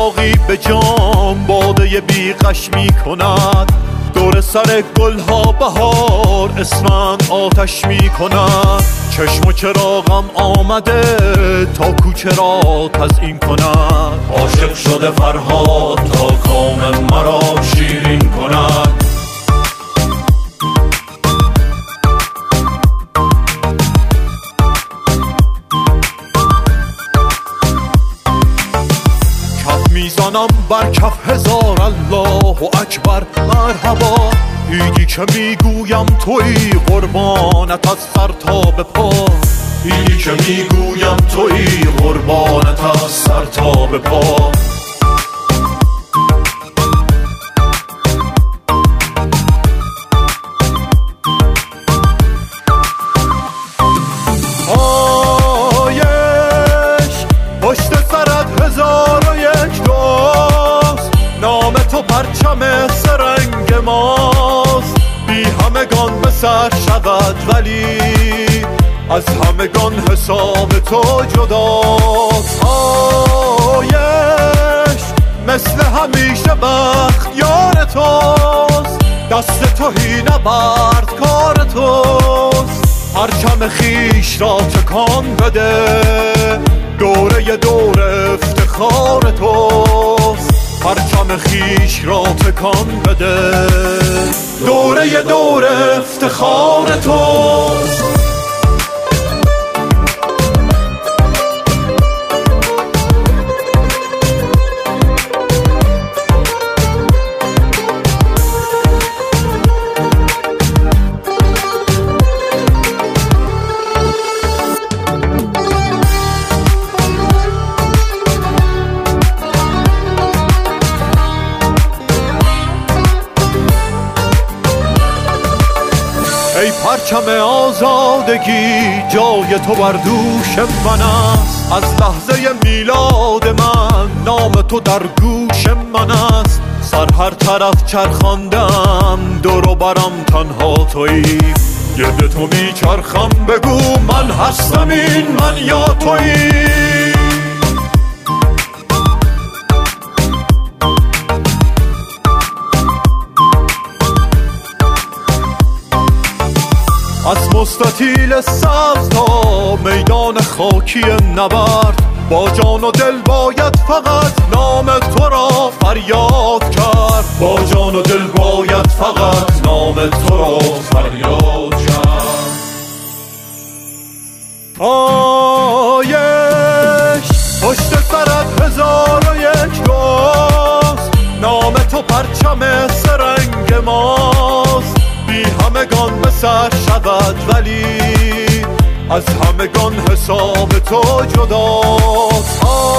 ساقی به جام باده بیغش می کند، دور سر گلها بهار اسفند آتش می کند. چشم و چراغم آمده تا کوچه را تزیین کند، عاشق شده فرهاد تا کام مرا شیرین کند. میزنم بر کف هزار الله اکبر مرحبا، ایدی که میگویم تویی قربانت از سر تا به پا، ایدی که میگویم تویی قربانت از سر تا به پا. پرچم سرنگ ماست، بی همگان به سر شود ولی از همگان حساب تو جداست. آیش مثل همیشه بخت یار توست، دست توهی نبرد کار توست. پرچم خیش را تکان بده، دوره دور افتخار توست. پرچم خیش را تکان بده، دوره دور افتخار توست. ای پرچم آزادگی جای تو بر دوش من است، از لحظه میلاد من نام تو در گوش من است. سر هر طرف چرخاندم دور و برم تنها تویی، گرد تو میچرخم بگو من هستم این من یا تویی. از مستطیل سبز تا میدان خاکی نبرد، با جان و دل باید فقط نام تو را فریاد کرد، با جان و دل باید فقط نام تو را فریاد کرد. آیش پشت سرت هزار و یک دوست، نام تو پرچم سرنگ ماست. بی همگان به سر شود ولی از همگان حساب تو جداست.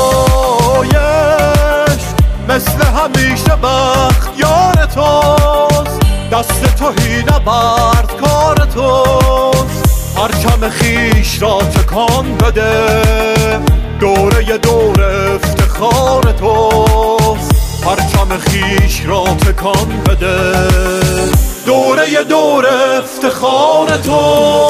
آیش مثل همیشه بخت یار توست، دست توهی نبرد کار توست. پرچم خیش را تکان بده، دوره دور افتخار توست. پرچم خیش را تکان بده، دوره دور افتخار تو.